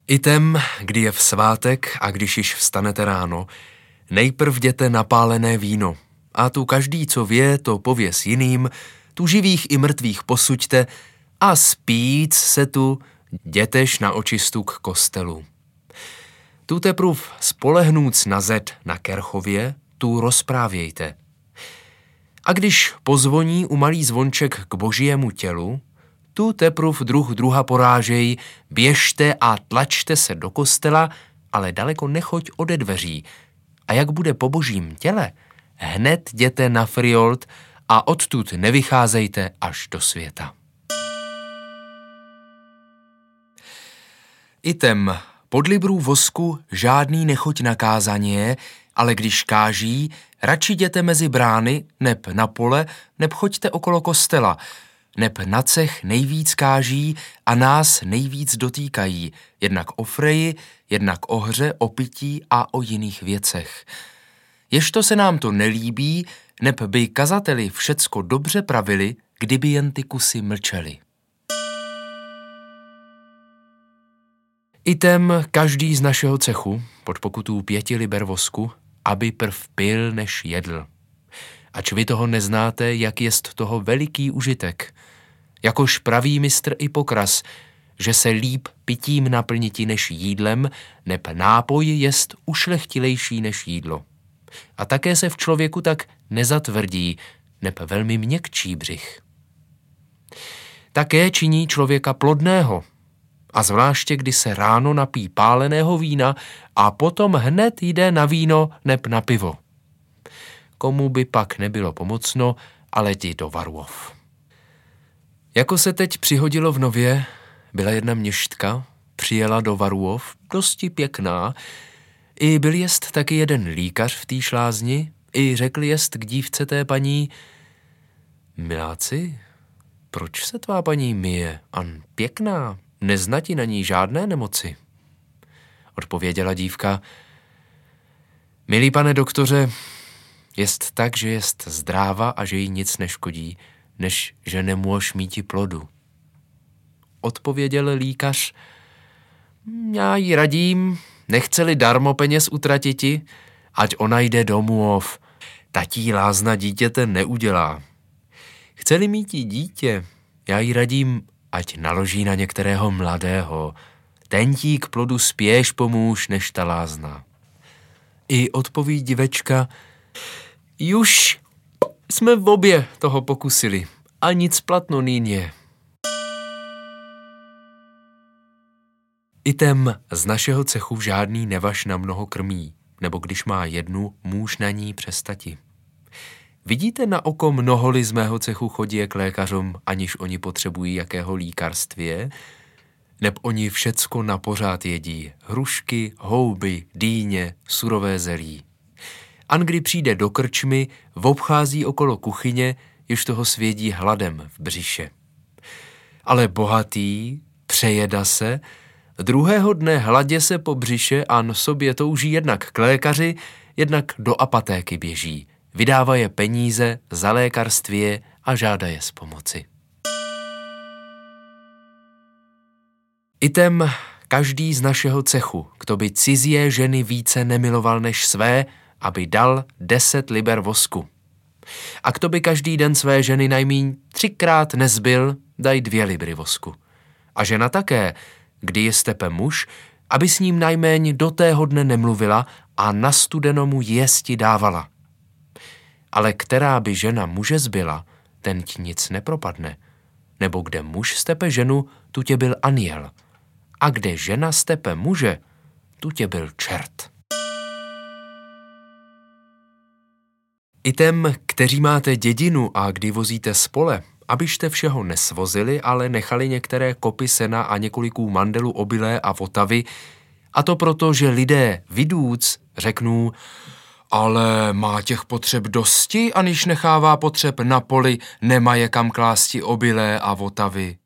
Item, kdy je v svátek a když již vstanete ráno, nejprv jděte napálené víno a tu každý, co vě, to pověs jiným, tu živých i mrtvých posuďte a spíc se tu jděteš na očistu k kostelu. Tu tepruv spolehnúc na zed na kerchově, tu rozprávějte. A když pozvoní umalý zvonček k božímu tělu, tu tepruv druha porážej, běžte a tlačte se do kostela, ale daleko nechoď ode dveří. A jak bude po božím těle, hned jděte na Friold a odtud nevycházejte až do světa. Item, pod libru vosku žádný nechoď na kázaně, ale když káží, radši jděte mezi brány, neb na pole, neb choďte okolo kostela, neb na cech nejvíc káží a nás nejvíc dotýkají, jednak o freji, jednak o hře, o pití a o jiných věcech. Ježto se nám to nelíbí, neb by kazateli všecko dobře pravili, kdyby jen ty kusy mlčeli. Item, každý z našeho cechu, pod pokutou 5 liber vosku, aby prv pil, než jedl. Ač vy toho neznáte, jak jest toho veliký užitek. Jakož praví mistr Ipokras, že se líp pitím naplniti než jídlem, neb nápoj jest ušlechtilejší než jídlo. A také se v člověku tak nezatvrdí, neb velmi měkčí břich. Také činí člověka plodného, a zvláště, kdy se ráno napí páleného vína a potom hned jde na víno neb na pivo. Komu by pak nebylo pomocno, ale jdi do Varův. Jako se teď přihodilo v Nově, byla jedna měšťka, přijela do Varův, dosti pěkná, i byl jest taky jeden líkař v té šlázni, i řekl jest k dívce té paní: miláci, proč se tvá paní myje, an pěkná, neznati na ní žádné nemoci? Odpověděla dívka: milý pane doktoře, jest tak, že jest zdráva a že jí nic neškodí, než že nemůž míti plodu. Odpověděl líkař: já jí radím, nechce-li darmo peněz utratiti, ať ona jde domův, tatí lázna dítěte neudělá. Chce-li míti dítě, já jí radím, ať naloží na některého mladého, ten tí k plodu spěš pomůž, než ta lázna. I odpoví divečka: juž jsme v obě toho pokusili a nic platno nýně. Item, z našeho cechu žádný nevaž na mnoho krmí, nebo když má jednu, můž na ní přestati. Vidíte na oko mnoholi z mého cechu chodí k lékařům, aniž oni potřebují jakého lékařství? Neb oni všecko na pořád jedí, hrušky, houby, dýně, surové zelí. An kdy přijde do krčmy, obchází okolo kuchyně, jež toho svědí hladem v břiše. Ale bohatý přejeda se, druhého dne hladě se po břiše an sobě touží jednak k lékaři, jednak do apatéky běží. Vydává je peníze za lékařství a žádá je z pomoci. Item, každý z našeho cechu, kdo by cizie ženy více nemiloval než své, aby dal 10 liber vosku. A kdo by každý den své ženy najmíň 3krát nezbyl, daj 2 libry vosku. A žena také, kdy je stepe muž, aby s ním najméně do tého dne nemluvila a na studeno mu jesti dávala. Ale která by žena muže zbyla, ten ti nic nepropadne. Nebo kde muž stepe ženu, tu tě byl anjel. A kde žena stepe muže, tu tě byl čert. Item, kteří máte dědinu a kdy vozíte spole, abyste všeho nesvozili, ale nechali některé kopy sena a několiků mandelů obilé a votavy, a to proto, že lidé vidúc řeknou: ale má těch potřeb dosti, aniž nechává potřeb na poli, nemá je kam klásti obilé a votavy.